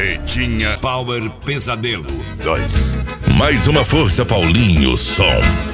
Pretinha Power Pesadelo 2. Mais uma força, Paulinho Som.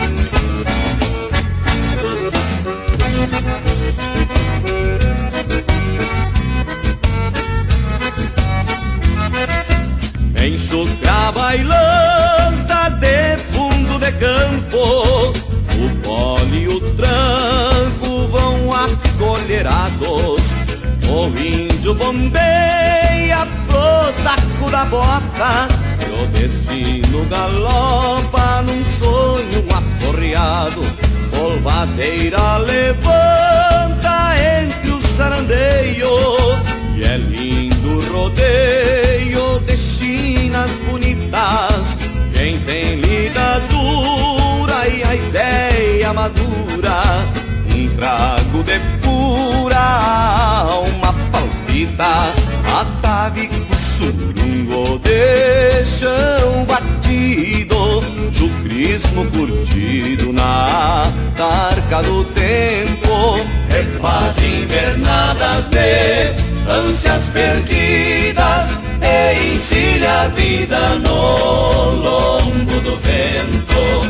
Enxugar bailanta de fundo de campo, o fole e o tranco vão acolherados. O índio bombeia pro taco da bota, e o destino galopa num sonho aporreado. Polvadeira levanta entre os sarandeios, e é lindo o rodeio de chinas bonitas. Quem tem lida dura e a ideia madura, um trago de pura alma palpita. Atavico, surungo de chão batido, chucrismo curtido na tarca do tempo. Refaz invernadas de ânsias perdidas e encilha a vida no lombo do vento.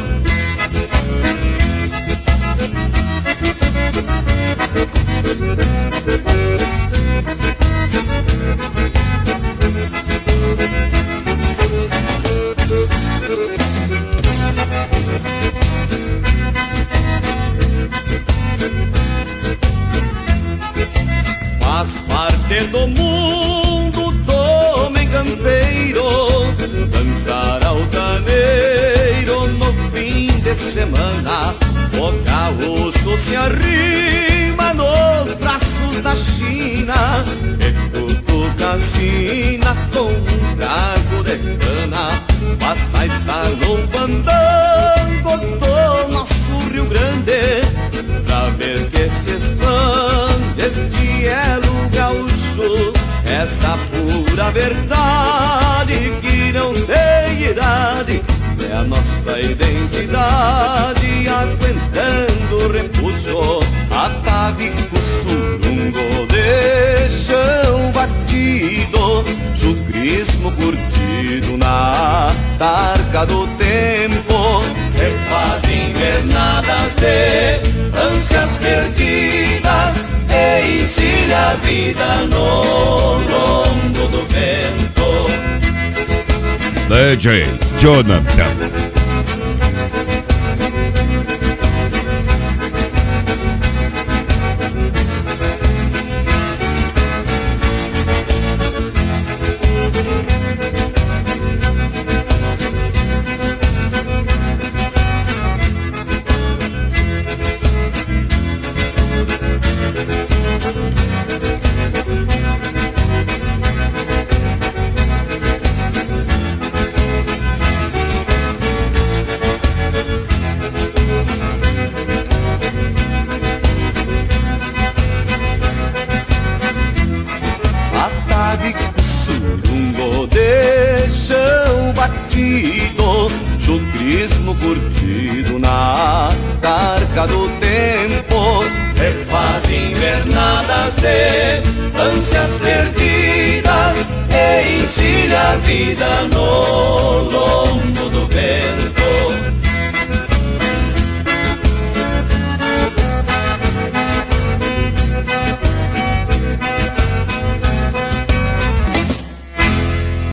Faz parte do mundo do homem campeiro dançar altaneiro no fim de semana. O gaúcho se arrima nos braços da China e cutuca a sina com um trago de cana. Basta estar no fandango do nosso Rio Grande pra ver que se expande este elo gaúcho. Esta pura verdade que não tem idade é a nossa identidade, aguentando o repuxo. Atavico, surungo de chão batido, chucrismo curtido na tarca do tempo. Refaz invernadas de ânsias perdidas e encilha a vida no lombo do vento. DJ Jonathan. Chucrismo curtido na tarca do tempo. Refaz invernadas de ânsias perdidas e encilha a vida no lombo do vento.